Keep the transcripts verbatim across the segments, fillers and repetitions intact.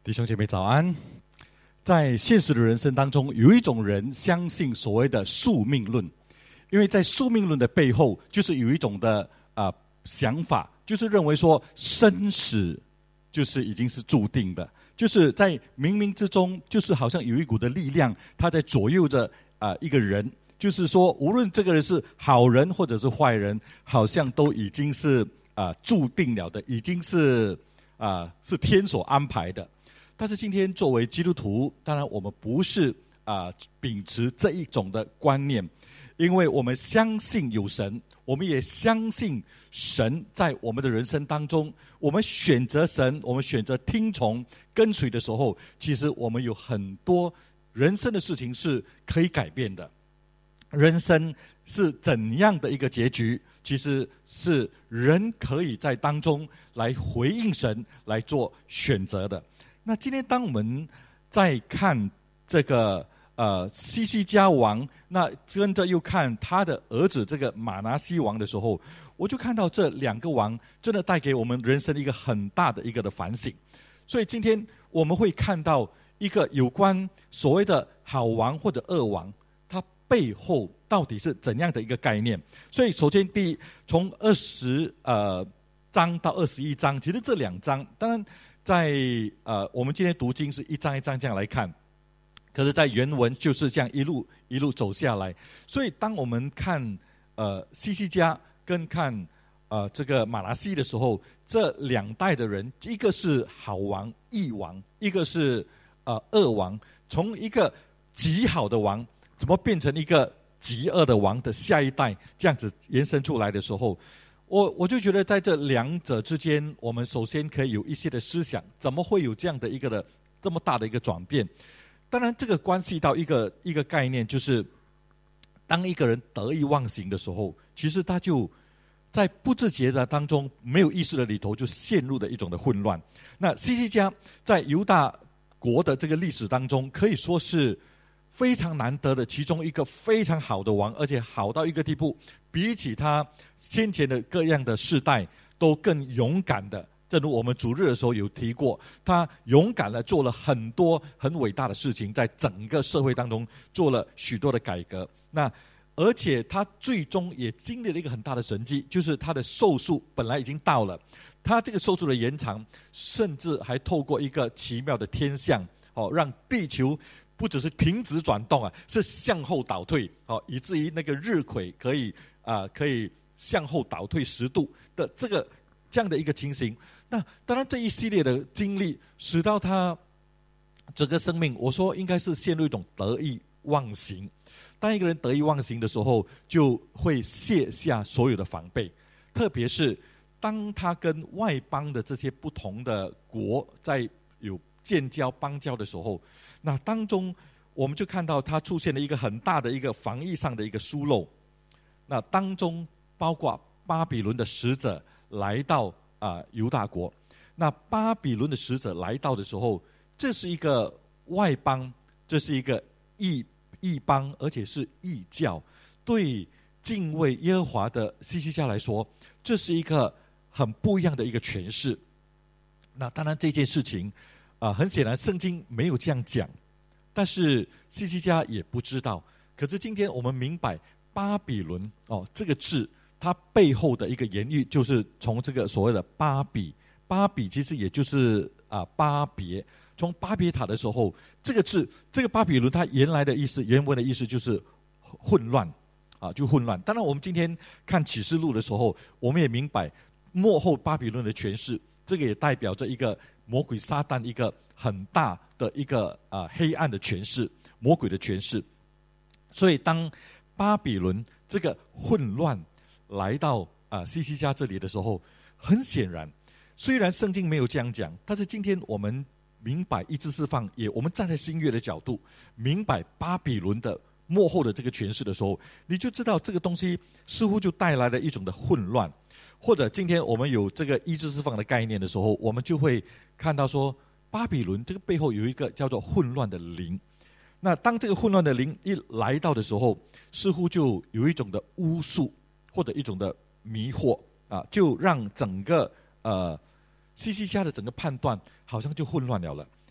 弟兄姐妹早安。在现实的人生当中，有一种人相信所谓的宿命论，因为在宿命论的背后，就是有一种的啊、呃、想法，就是认为说生死就是已经是注定的，就是在冥冥之中，就是好像有一股的力量，它在左右着啊、呃、一个人，就是说无论这个人是好人或者是坏人，好像都已经是啊、呃、注定了的，已经是啊、呃、是天所安排的。但是今天作为基督徒，当然我们不是啊、呃、秉持这一种的观念，因为我们相信有神，我们也相信神在我们的人生当中，我们选择神，我们选择听从跟随的时候，其实我们有很多人生的事情是可以改变的。人生是怎样的一个结局，其实是人可以在当中来回应神，来做选择的。那今天当我们在看这个呃西西家王，那跟着又看他的儿子这个马拿西王的时候，我就看到这两个王真的带给我们人生一个很大的一个的反省。所以今天我们会看到一个有关所谓的好王或者恶王，它背后到底是怎样的一个概念。所以首先第一，从二十呃章到二十一章，其实这两章当然在呃，我们今天读经是一章一章这样来看，可是在原文就是这样一路一路走下来。所以当我们看呃西西家跟看呃这个马拿西的时候，这两代的人，一个是好王义王，一个是呃恶王，从一个极好的王怎么变成一个极恶的王的下一代，这样子延伸出来的时候，我我就觉得在这两者之间，我们首先可以有一些的思想，怎么会有这样的一个的这么大的一个转变？当然，这个关系到一个一个概念，就是当一个人得意忘形的时候，其实他就在不自觉的当中，没有意识的里头，就陷入了一种的混乱。那西西家在犹大国的这个历史当中，可以说是非常难得的其中一个非常好的王，而且好到一个地步，比起他先前的各样的世代都更勇敢的。正如我们主日的时候有提过，他勇敢的做了很多很伟大的事情，在整个社会当中做了许多的改革。那而且他最终也经历了一个很大的神迹，就是他的寿数本来已经到了，他这个寿数的延长，甚至还透过一个奇妙的天象，哦，让地球不只是停止转动啊，是向后倒退，哦，以至于那个日晷可以啊、呃、可以向后倒退十度的这个这样的一个情形。那当然这一系列的经历，使到他整个生命，我说应该是陷入一种得意忘形。当一个人得意忘形的时候，就会卸下所有的防备，特别是当他跟外邦的这些不同的国在有建交邦交的时候，那当中我们就看到他出现了一个很大的一个防疫上的一个疏漏。那当中包括巴比伦的使者来到啊、呃、犹大国，那巴比伦的使者来到的时候，这是一个外邦，这是一个异异邦，而且是异教，对敬畏耶和华的西西家来说，这是一个很不一样的一个诠释。那当然这件事情啊、呃，很显然圣经没有这样讲，但是西西家也不知道。可是今天我们明白巴比伦哦这个字，它背后的一个言语，就是从这个所谓的巴比，巴比其实也就是啊、呃、巴别。从巴别塔的时候，这个字，这个巴比伦，它原来的意思，原文的意思就是混乱啊，就混乱。当然，我们今天看启示录的时候，我们也明白末后巴比伦的诠释，这个也代表着一个魔鬼撒旦一个很大的一个啊、呃、黑暗的诠释，魔鬼的诠释。所以，当巴比伦这个混乱来到啊、呃、西西家这里的时候，很显然，虽然圣经没有这样讲，但是今天我们明白医治释放，也我们站在新约的角度，明白巴比伦的末后的这个诠释的时候，你就知道这个东西似乎就带来了一种的混乱。或者今天我们有这个医治释放的概念的时候，我们就会看到说，巴比伦这个背后有一个叫做混乱的灵。那当这个混乱的灵一来到的时候，似乎就有一种的巫术或者一种的迷惑啊，就让整个呃西西家的整个判断好像就混乱了了。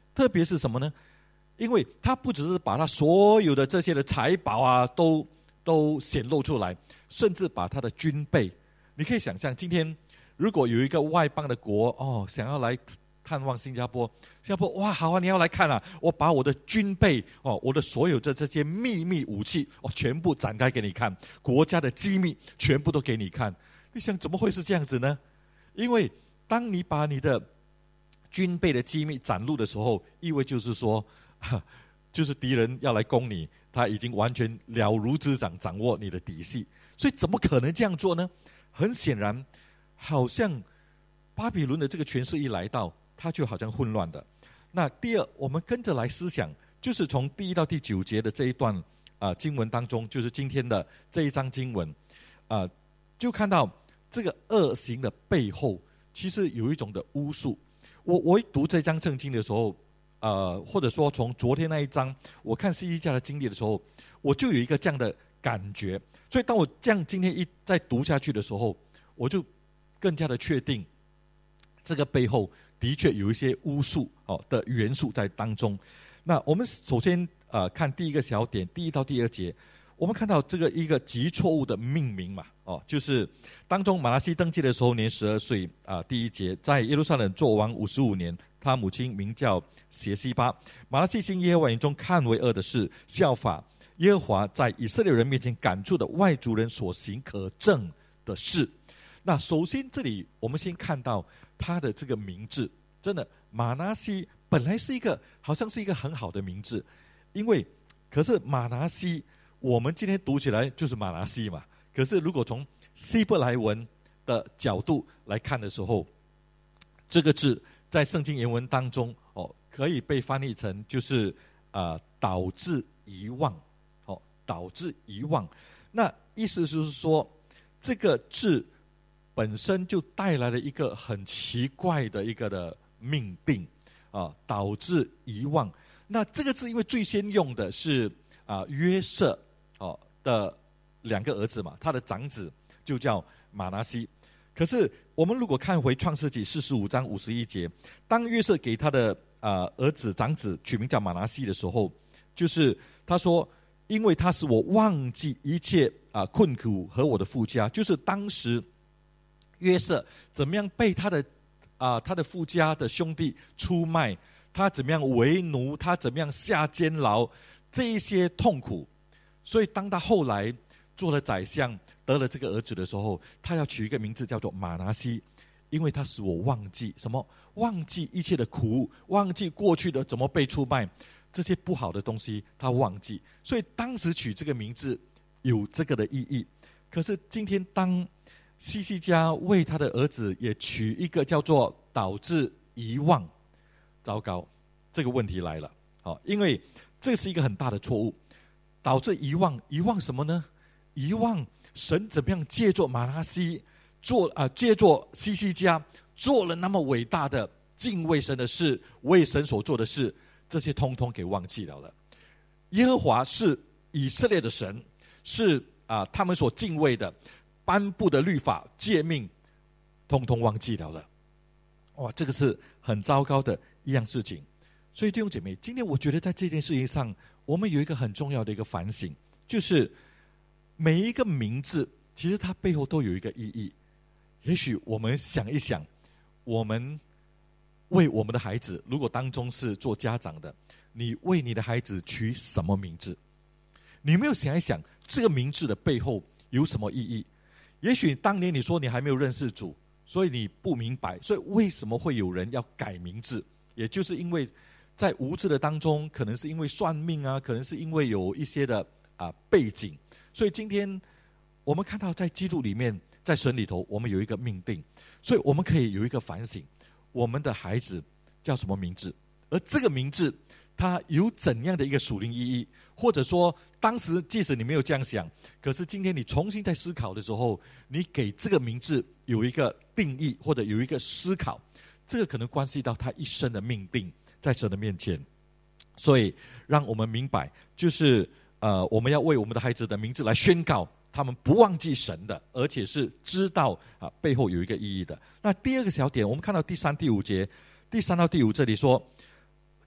特别是什么呢？因为他不只是把他所有的这些的财宝啊，都都显露出来，甚至把他的军备。你可以想象，今天如果有一个外邦的国哦，想要来探望新加坡，新加坡哇，好啊，你要来看啊，我把我的军备哦，我的所有的这些秘密武器哦，全部展开给你看，国家的机密全部都给你看。你想怎么会是这样子呢？因为当你把你的军备的机密展露的时候，意味就是说，就是敌人要来攻你，他已经完全了如指掌，掌握你的底细。所以怎么可能这样做呢？很显然，好像巴比伦的这个权势一来到，它就好像混乱的。那第二，我们跟着来思想，就是从第一到第九节的这一段啊、呃、经文当中，就是今天的这一章经文啊、呃，就看到这个恶行的背后，其实有一种的巫术。我我一读这章圣经的时候，呃，或者说从昨天那一章我看希西家的经历的时候，我就有一个这样的感觉。所以当我这样今天一再读下去的时候，我就更加的确定，这个背后的确有一些巫术哦的元素在当中。那我们首先呃看第一个小点，第一到第二节，我们看到这个一个极错误的命名嘛，哦，就是当中马拿西登基的时候年十二岁啊、呃，第一节，在耶路撒冷做王五十五年，他母亲名叫谢西巴。马拿西行耶和华眼中看为恶的事，效法耶和华在以色列人面前赶出的外族人所行可憎的事。那首先这里我们先看到他的这个名字，真的马拿西本来是一个好像是一个很好的名字，因为可是马拿西我们今天读起来就是马拿西嘛，可是如果从希伯来文的角度来看的时候，这个字在圣经原文当中哦，可以被翻译成就是啊、呃、导致遗忘，哦，导致遗忘。那意思就是说，这个字本身就带来了一个很奇怪的一个的命定啊，导致遗忘。那这个字因为最先用的是啊约瑟哦的两个儿子嘛，他的长子就叫马拿西。可是我们如果看回创世纪四十五章五十一节，当约瑟给他的啊、呃、儿子长子取名叫马拿西的时候，就是他说，因为他使我忘记一切啊、呃、困苦和我的父家，就是当时约瑟怎么样被他的啊、呃、他的父家的兄弟出卖，他怎么样为奴，他怎么样下监牢，这一些痛苦。所以当他后来做了宰相，得了这个儿子的时候，他要取一个名字叫做马拿西，因为他使我忘记什么，忘记一切的苦，忘记过去的怎么被出卖，这些不好的东西他忘记。所以当时取这个名字有这个的意义。可是今天当希西家为他的儿子也取一个叫做导致遗忘，糟糕，这个问题来了。好，因为这是一个很大的错误，导致遗忘。遗忘什么呢？遗忘神怎么样借着马拿西做啊、呃，借着希西家做了那么伟大的敬畏神的事，为神所做的事，这些通通给忘记了了。耶和华是以色列的神，是啊、呃、他们所敬畏的，颁布的律法诫命，通通忘记了了。哇，这个是很糟糕的一样事情。所以弟兄姐妹，今天我觉得在这件事情上，我们有一个很重要的一个反省，就是每一个名字其实它背后都有一个意义。也许我们想一想，我们为我们的孩子，如果当中是做家长的，你为你的孩子取什么名字？你有没有想一想这个名字的背后有什么意义？也许当年你说你还没有认识主，所以你不明白，所以为什么会有人要改名字？也就是因为在无知的当中，可能是因为算命啊，可能是因为有一些的啊背景。所以今天我们看到在基督里面，在神里头，我们有一个命定，所以我们可以有一个反省，我们的孩子叫什么名字，而这个名字它有怎样的一个属灵意义，或者说当时即使你没有这样想，可是今天你重新在思考的时候，你给这个名字有一个定义，或者有一个思考，这个可能关系到他一生的命定在神的面前。所以让我们明白，就是呃，我们要为我们的孩子的名字来宣告，他们不忘记神的，而且是知道啊背后有一个意义的。那第二个小点，我们看到第三、第五节，第三到第五这里说，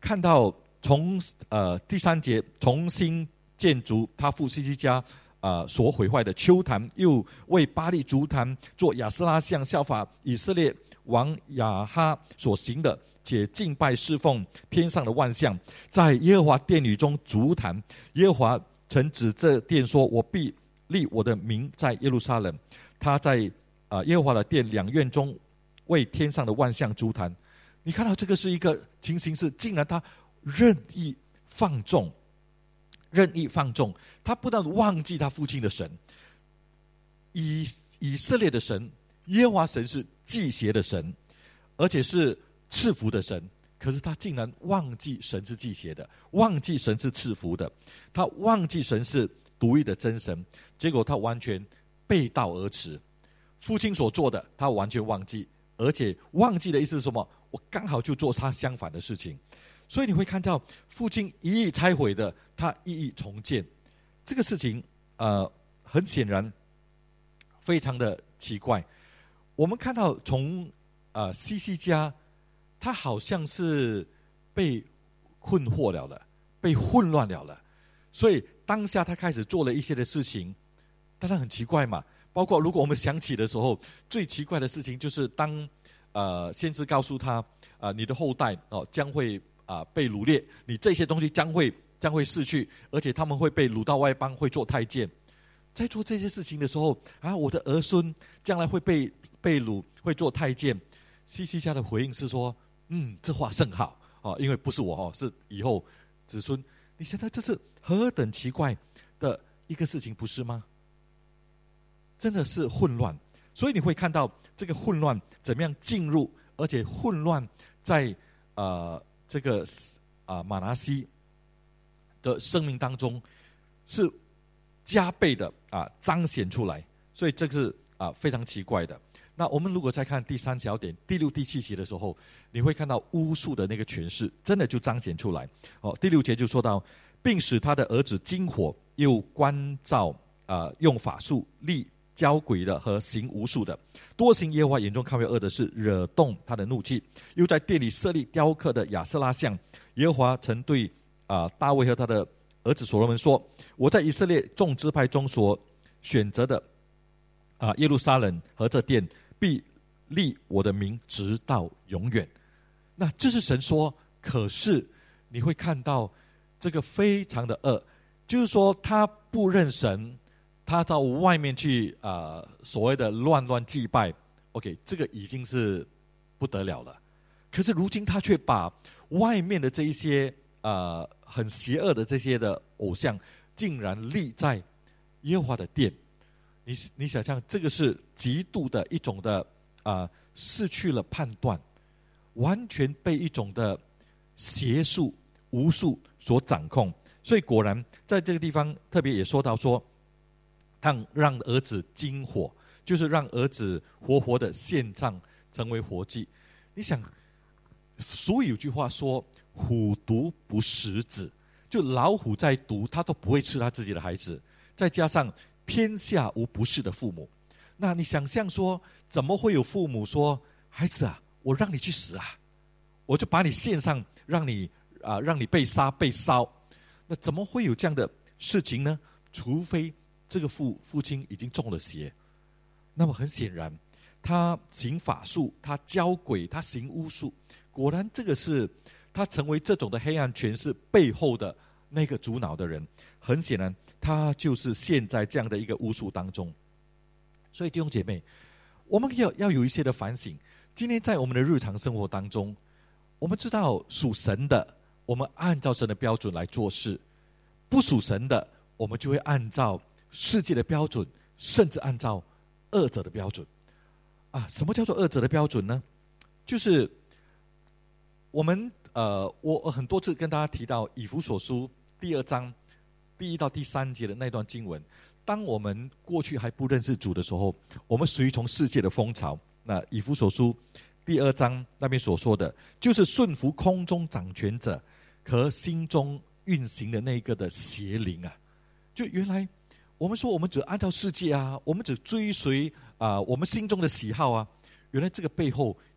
看到从呃第三节重新建筑他父西西家呃所毁坏的丘坛，又为巴力筑坛做亚斯拉像，效法以色列王亚哈所行的，且敬拜侍奉天上的万象，在耶和华殿宇中筑坛。耶和华曾指这殿说：我必立我的名在耶路撒冷。他在啊、呃、耶和华的殿两院中为天上的万象筑坛。你看到这个是一个情形是，竟然他任意放纵，任意放纵，他不但忘记他父亲的神，以以色列的神耶和华神是祭邪的神，而且是赐福的神，可是他竟然忘记神是祭邪的，忘记神是赐福的，他忘记神是独一的真神，结果他完全背道而驰。父亲所做的他完全忘记，而且忘记的意思是什么？我刚好就做他相反的事情。所以你会看到父亲一意拆毁的，他一意重建。这个事情呃，很显然非常的奇怪。我们看到从呃西西家，他好像是被困惑了了，被混乱了了，所以当下他开始做了一些的事情，当然很奇怪嘛。包括如果我们想起的时候，最奇怪的事情就是当呃先知告诉他啊、呃，你的后代哦将会啊、呃、被掳掠，你这些东西将会将会逝去，而且他们会被掳到外邦，会做太监。在做这些事情的时候啊，我的儿孙将来会被被掳，会做太监。西西家的回应是说：嗯，这话甚好哦，因为不是我哦，是以后子孙。你想到这是何等奇怪的一个事情，不是吗？真的是混乱。所以你会看到这个混乱怎么样进入，而且混乱在呃这个啊、呃、马拿西的生命当中是加倍的啊彰显出来，所以这个是啊非常奇怪的。那我们如果再看第三小点第六第七节的时候，你会看到巫术的那个权势真的就彰显出来。哦，第六节就说到，并使他的儿子经火，又关照啊、呃、用法术立交鬼的和行巫术的，多行耶和华眼中看为恶的事，惹动他的怒气，又在殿里设立雕刻的亚瑟拉像。耶和华曾对啊、呃、大卫和他的儿子所罗门说：我在以色列众支派中所选择的啊、呃、耶路撒冷和这殿，必立我的名直到永远。那这是神说，可是你会看到这个非常的恶，就是说他不认神，他到外面去啊、呃、所谓的乱乱祭拜 ，OK， 这个已经是不得了了。可是如今他却把外面的这一些呃很邪恶的这些的偶像，竟然立在耶和华的殿。你你想象，这个是极度的一种的啊、呃、失去了判断，完全被一种的邪术巫术所掌控。所以果然在这个地方特别也说到说，让让儿子经火，就是让儿子活活的献上成为活祭。你想，俗语有句话说，虎毒不食子，就老虎在毒，他都不会吃他自己的孩子。再加上天下无不是的父母，那你想象说，怎么会有父母说，孩子啊，我让你去死啊，我就把你献上，让你啊、呃，让你被杀被烧。那怎么会有这样的事情呢？除非这个父父亲已经中了邪。那么很显然，他行法术，他教鬼，他行巫术，果然这个是他成为这种的黑暗权势背后的那个主脑的人。很显然，他就是陷在这样的一个巫术当中。所以弟兄姐妹，我们要要有一些的反省。今天在我们的日常生活当中，我们知道属神的，我们按照神的标准来做事；不属神的，我们就会按照世界的标准，甚至按照恶者的标准。啊，什么叫做恶者的标准呢？就是我们呃，我很多次跟大家提到以弗所书第二章第一到第三节的那段经文。当我们过去还不认识主的时候，我们随从世界的风潮。那以弗所书第二章那边所说的，就是顺服空中掌权者和心中运行的那个的邪灵啊。就原来我们说我们只按照世界啊，我们只追随啊、呃、我们心中的喜好啊，原来这个背后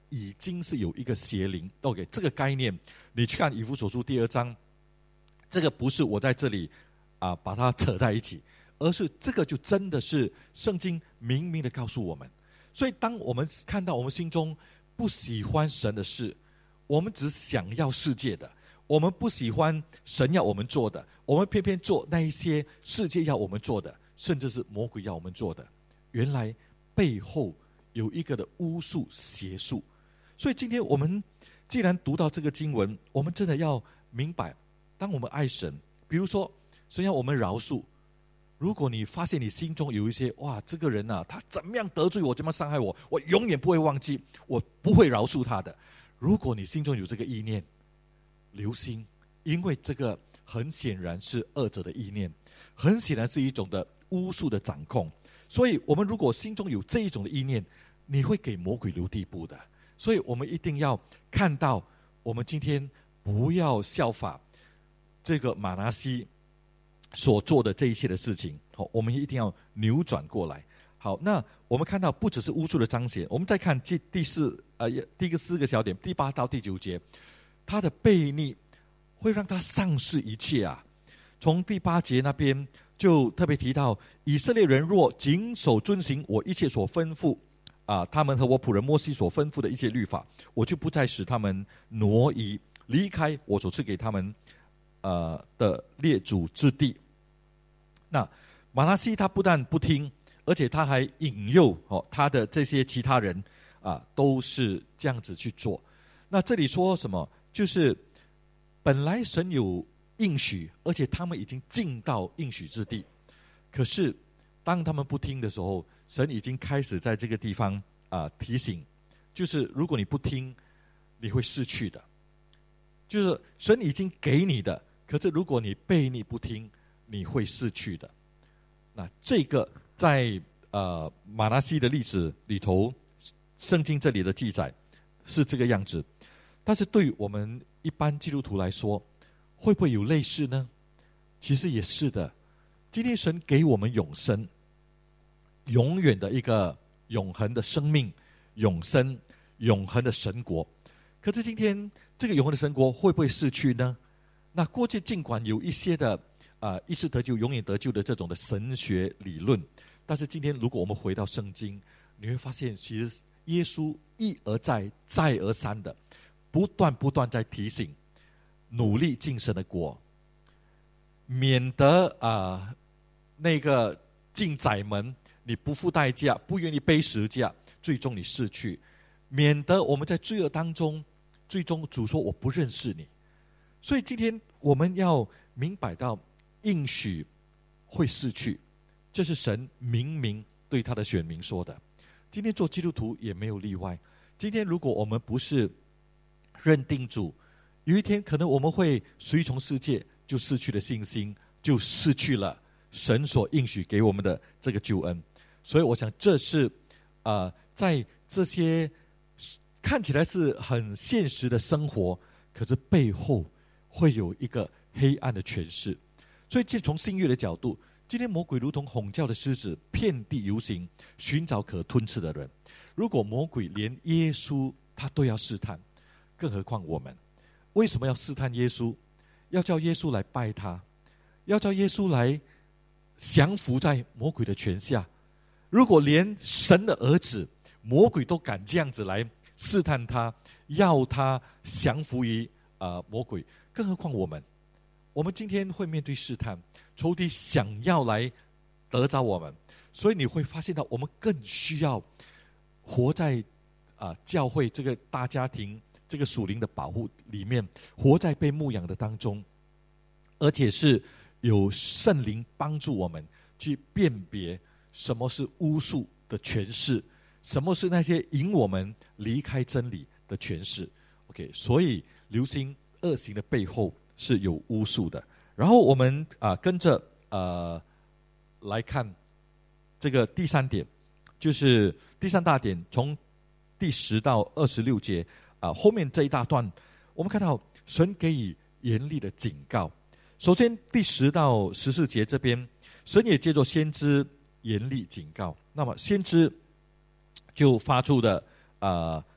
已经是有一个邪灵。 OK， 这个概念你去看以弗所书第二章，这个不是我在这里啊把它扯在一起，而是这个就真的是圣经明明的告诉我们。所以当我们看到我们心中不喜欢神的事，我们只想要世界的，我们不喜欢神要我们做的，我们偏偏做那一些世界要我们做的，甚至是魔鬼要我们做的，原来背后有一个的巫术邪术。所以今天我们既然读到这个经文，我们真的要明白，当我们爱神，比如说神要我们饶恕，如果你发现你心中有一些哇，这个人啊，他怎么样得罪我，怎么样伤害我，我永远不会忘记，我不会饶恕他的。如果你心中有这个意念，留心，因为这个很显然是恶者的意念，很显然是一种的巫术的掌控。所以我们如果心中有这一种的意念，你会给魔鬼留地步的。所以我们一定要看到，我们今天不要效法这个马拿西所做的这一切的事情，好，我们一定要扭转过来。好，那我们看到不只是巫术的彰显，我们再看第第四呃第一个四个小点，第八到第九节，他的悖逆会让他丧失一切啊。从第八节那边就特别提到，以色列人若谨守遵行我一切所吩咐啊，他们和我仆人摩西所吩咐的一切律法，我就不再使他们挪移离开我所赐给他们呃的列祖之地。那马拿西他不但不听，而且他还引诱哦他的这些其他人啊，都是这样子去做。那这里说什么？就是本来神有应许，而且他们已经进到应许之地，可是当他们不听的时候，神已经开始在这个地方啊、呃、提醒，就是如果你不听，你会失去的。就是神已经给你的，可是如果你悖逆不听，你会失去的。那这个在呃马拿西的历史里头，圣经这里的记载是这个样子。但是对于我们一般基督徒来说，会不会有类似呢？其实也是的。今天神给我们永生，永远的一个永恒的生命，永生永恒的神国。可是今天这个永恒的神国会不会逝去呢？那过去尽管有一些的啊、呃、一次得救永远得救的这种的神学理论，但是今天如果我们回到圣经，你会发现其实耶稣一而再再而三的不断不断在提醒，努力进神的国，免得啊、呃、那个进窄门，你不付代价，不愿意背十字架，最终你失去，免得我们在罪恶当中，最终主说我不认识你。所以今天我们要明白到应许会逝去，这是神明明对他的选民说的。今天做基督徒也没有例外。今天如果我们不是认定主，有一天可能我们会随从世界，就失去了信心，就失去了神所应许给我们的这个救恩。所以我想这是呃在这些看起来是很现实的生活，可是背后会有一个黑暗的权势。所以从新约的角度，今天魔鬼如同吼叫的狮子，遍地游行，寻找可吞吃的人。如果魔鬼连耶稣他都要试探，更何况我们？为什么要试探耶稣？要叫耶稣来拜他，要叫耶稣来降服在魔鬼的权下。如果连神的儿子魔鬼都敢这样子来试探他，要他降服于、呃、魔鬼，更何况我们？我们今天会面对试探，仇敌想要来得着我们，所以你会发现到我们更需要活在、呃、教会这个大家庭，这个属灵的保护里面，活在被牧养的当中，而且是有圣灵帮助我们去辨别什么是巫术的权势，什么是那些引我们离开真理的权势。 OK， 所以留心恶行的背后是有巫术的。然后我们、呃、跟着呃来看这个第三点，就是第三大点，从第十到二十六节啊、呃，后面这一大段，我们看到神给予严厉的警告。首先第十到十四节这边，神也借着先知严厉警告。那么先知就发出的呃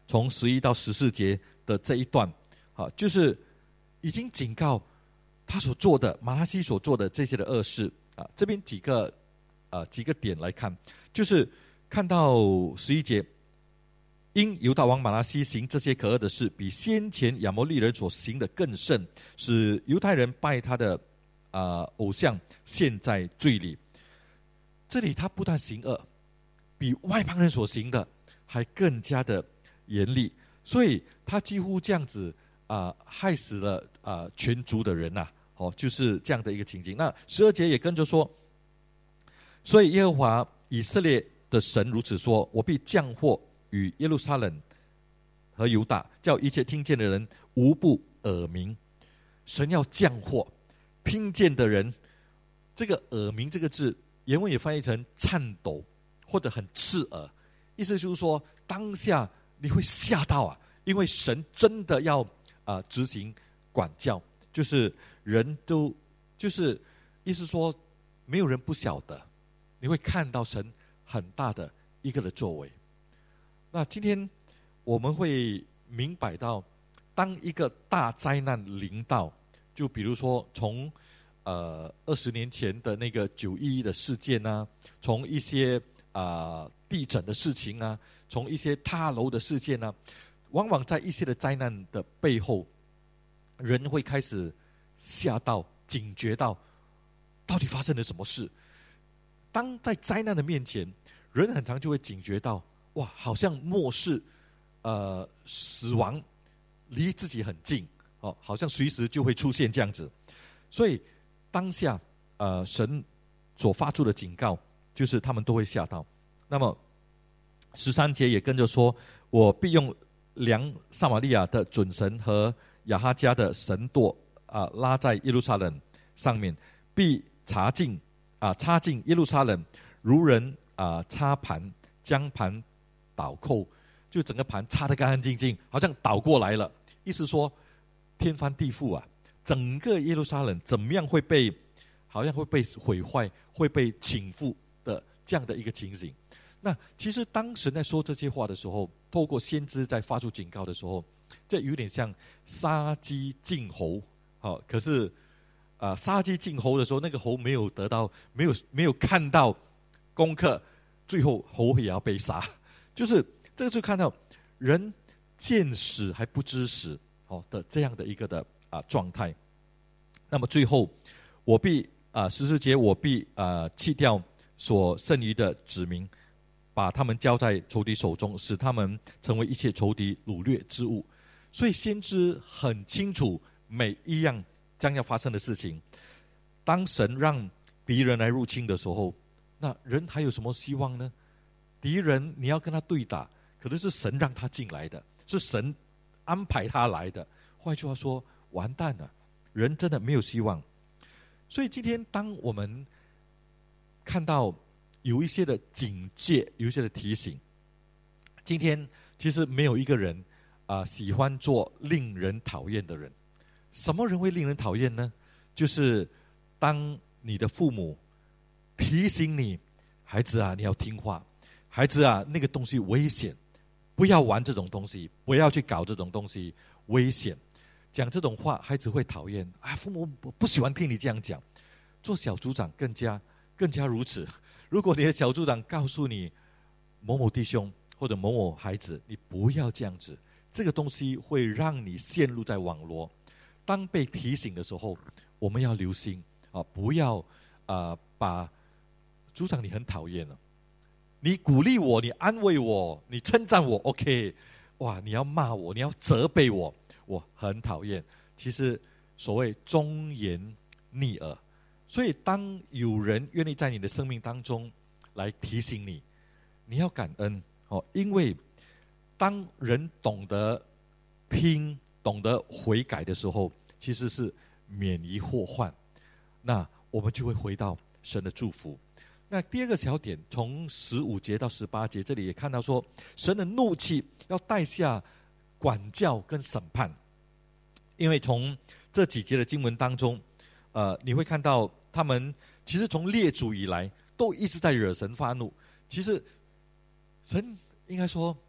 从十一到十四节的这一段，啊，就是已经警告他所做的马拉西所做的这些的恶事啊。这边几个呃几个点来看，就是看到十一节，因犹大王马拉西行这些可恶的事，比先前亚摩利人所行的更甚，使犹太人拜他的啊、呃、偶像陷在罪里。这里他不但行恶，比外邦人所行的还更加的严厉，所以他几乎这样子啊、呃、害死了啊、呃、全族的人呐、啊，哦，就是这样的一个情景。那十二节也跟着说，所以耶和华以色列的神如此说：我必降祸与耶路撒冷和犹大，叫一切听见的人无不耳鸣。神要降祸，听见的人，这个耳鸣这个字原文也翻译成颤抖或者很刺耳，意思就是说当下你会吓到啊，因为神真的要啊、呃、执行管教，就是人都就是意思说没有人不晓得，你会看到神很大的一个的作为。那今天我们会明白到，当一个大灾难临到，就比如说从呃二十年前的那个九一一的事件啊，从一些啊、呃、地震的事情啊，从一些塌楼的事件啊，往往在一些的灾难的背后，人会开始吓到、警觉到，到底发生了什么事。当在灾难的面前，人很常就会警觉到，哇，好像末世，呃，死亡离自己很近，哦，好像随时就会出现这样子。所以当下，呃，神所发出的警告，就是他们都会吓到。那么十三节也跟着说，我必用量撒玛利亚的准绳和亚哈家的神舵啊、呃，拉在耶路撒冷上面，必插进啊插进耶路撒冷，如人啊插盘，将盘倒扣，就整个盘插得干干净净，好像倒过来了。意思说天翻地覆啊，整个耶路撒冷怎么样会被，好像会被毁坏，会被倾覆的这样的一个情形。那其实当神在说这些话的时候，透过先知在发出警告的时候，这有点像杀鸡儆猴。好，可是啊、呃，杀鸡儆猴的时候，那个猴没有得到，没有没有看到功课，最后猴也要被杀。就是这个就看到人见死还不知死，哦的这样的一个的啊状态。那么最后，我必啊十四节，我必啊弃掉所剩余的子民，把他们交在仇敌手中，使他们成为一切仇敌掳掠之物。所以先知很清楚每一样将要发生的事情。当神让敌人来入侵的时候，那人还有什么希望呢？敌人你要跟他对打，可能是神让他进来的，是神安排他来的。换句话说，完蛋了，人真的没有希望。所以今天当我们看到有一些的警戒，有一些的提醒，今天其实没有一个人啊、呃、喜欢做令人讨厌的人。什么人会令人讨厌呢？就是当你的父母提醒你，孩子啊，你要听话，孩子啊，那个东西危险，不要玩这种东西，不要去搞这种东西，危险。讲这种话，孩子会讨厌啊，父母不喜欢听你这样讲。做小组长更加更加如此。如果你的小组长告诉你某某弟兄或者某某孩子，你不要这样子，这个东西会让你陷入在网罗。当被提醒的时候，我们要留心啊，不要啊、呃、把组长你很讨厌了，你鼓励我，你安慰我，你称赞我 OK， 哇，你要骂我，你要责备我，我很讨厌。其实所谓忠言逆耳，所以当有人愿意在你的生命当中来提醒你，你要感恩哦，因为当人懂得听，懂得悔改的时候，其实是免于祸患。那我们就会回到神的祝福。那第二个小点，从十五节到十八节，这里也看到说，神的怒气要带下管教跟审判。因为从这几节的经文当中，呃，你会看到他们其实从列祖以来都一直在惹神发怒。其实神应该说，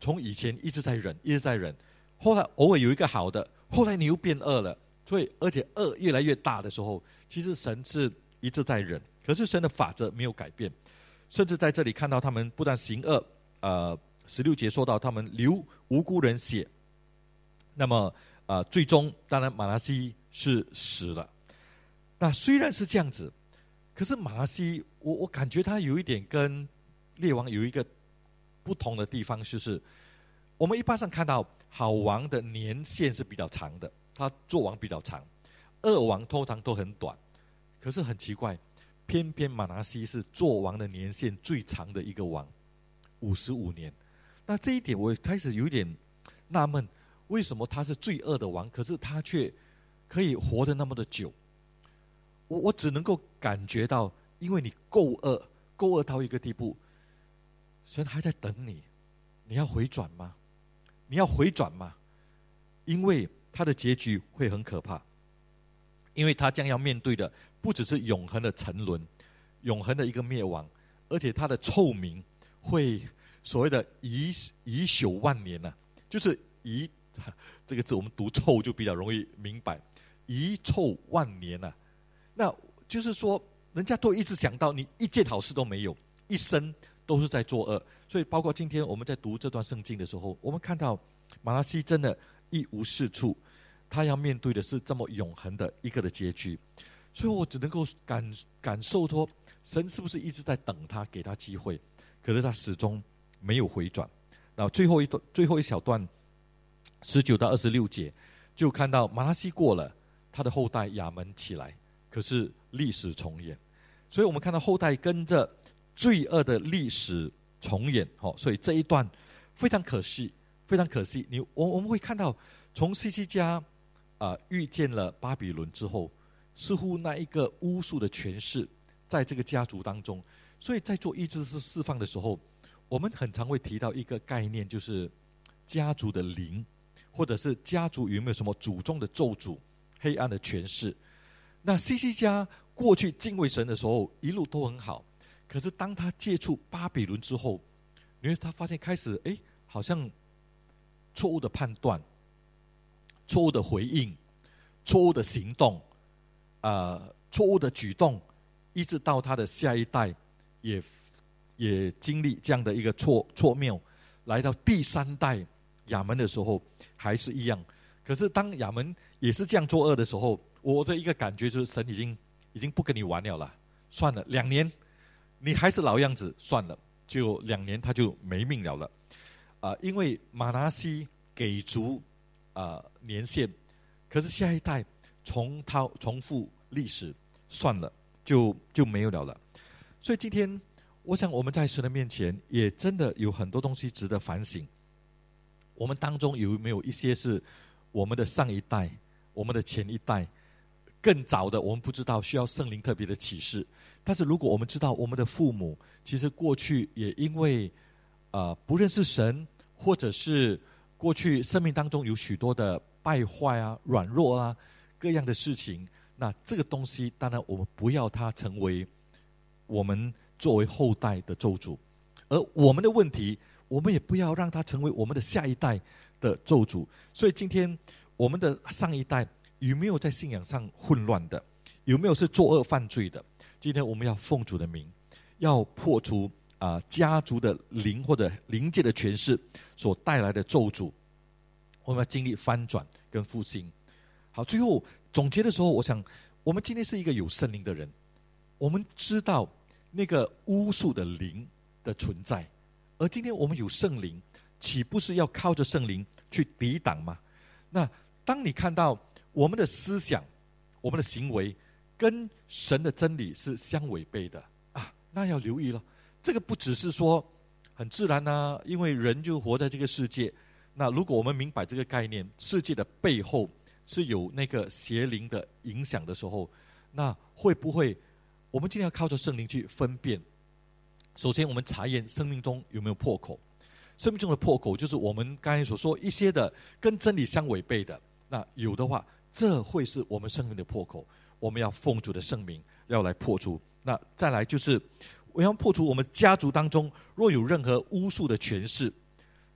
从以前一直在忍，一直在忍，后来偶尔有一个好的，后来你又变恶了，所以而且恶越来越大的时候，其实神是一直在忍，可是神的法则没有改变，甚至在这里看到他们不但行恶，呃，十六节说到他们流无辜人血，那么呃，最终当然马拿西是死了。那虽然是这样子，可是马拿西，我我感觉他有一点跟列王有一个不同的地方，就是我们一般上看到好王的年限是比较长的，他做王比较长，恶王通常都很短。可是很奇怪，偏偏马拿西是做王的年限最长的一个王，五十五年。那这一点我开始有点纳闷，为什么他是最恶的王，可是他却可以活得那么的久？我我只能够感觉到，因为你够恶，够恶到一个地步，神还在等你，你要回转吗？你要回转吗？因为他的结局会很可怕，因为他将要面对的不只是永恒的沉沦，永恒的一个灭亡，而且他的臭名会所谓的遗遗朽万年啊，就是遗这个字我们读臭就比较容易明白，遗臭万年啊。那就是说，人家都一直想到你一件好事都没有，一生都是在作恶。所以包括今天我们在读这段圣经的时候，我们看到马拿西真的一无是处，他要面对的是这么永恒的一个的结局。所以我只能够感感受说，神是不是一直在等他，给他机会，可是他始终没有回转。然后最后一段最后一小段十九到二十六节，就看到马拿西过了，他的后代亚门起来，可是历史重演。所以我们看到后代跟着罪恶的历史重演，哦，所以这一段非常可惜，非常可惜。你我我们会看到，从希西家啊、呃、遇见了巴比伦之后，似乎那一个巫术的权势在这个家族当中。所以在做医治释放的时候，我们很常会提到一个概念，就是家族的灵，或者是家族有没有什么祖宗的咒诅、黑暗的权势。那希西家过去敬畏神的时候，一路都很好，可是当他接触巴比伦之后，因为他发现开始哎，好像错误的判断、错误的回应、错误的行动、呃，错误的举动，一直到他的下一代也也经历这样的一个错错谬，来到第三代亚门的时候还是一样。可是当亚门也是这样作恶的时候，我的一个感觉就是神已经已经不跟你玩了啦，算了，两年你还是老样子，算了，就两年他就没命了了。啊、呃，因为马拿西给足啊、呃、年限，可是下一代重蹈重复历史，算了，就就没有了了。所以今天我想我们在神的面前也真的有很多东西值得反省。我们当中有没有一些是我们的上一代、我们的前一代更早的，我们不知道，需要圣灵特别的启示。但是如果我们知道我们的父母其实过去也因为呃不认识神，或者是过去生命当中有许多的败坏啊、软弱啊各样的事情，那这个东西当然我们不要它成为我们作为后代的咒诅，而我们的问题我们也不要让它成为我们的下一代的咒诅。所以今天我们的上一代有没有在信仰上混乱的，有没有是作恶犯罪的，今天我们要奉主的名，要破除啊、呃、家族的灵或者灵界的权势所带来的咒诅，我们要经历翻转跟复兴。好，最后总结的时候，我想我们今天是一个有圣灵的人，我们知道那个巫术的灵的存在，而今天我们有圣灵，岂不是要靠着圣灵去抵挡吗？那当你看到我们的思想、我们的行为跟神的真理是相违背的啊，那要留意了。这个不只是说很自然啊，因为人就活在这个世界。那如果我们明白这个概念，世界的背后是有那个邪灵的影响的时候，那会不会我们今天要靠着圣灵去分辨？首先我们查验生命中有没有破口。生命中的破口就是我们刚才所说一些的跟真理相违背的，那有的话，这会是我们生命的破口，我们要奉主的圣名要来破除。那再来就是我要破除我们家族当中若有任何巫术的权势，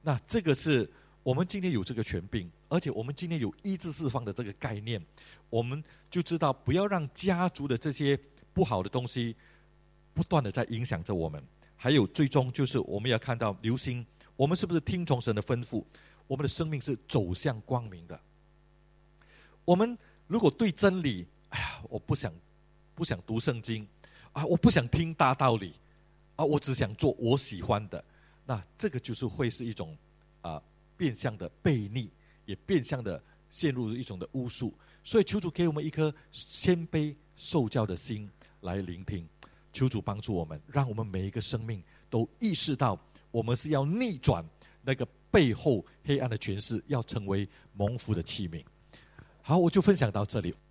那这个是我们今天有这个权柄，而且我们今天有医治释放的这个概念，我们就知道不要让家族的这些不好的东西不断的在影响着我们。还有最终就是我们要看到留心，我们是不是听从神的吩咐，我们的生命是走向光明的。我们如果对真理，哎呀，我不想不想读圣经啊，我不想听大道理啊，我只想做我喜欢的，那这个就是会是一种啊变相的悖逆，也变相的陷入一种的巫术。所以求主给我们一颗谦卑受教的心来聆听，求主帮助我们，让我们每一个生命都意识到，我们是要逆转那个背后黑暗的权势，要成为蒙福的器皿。好，我就分享到这里。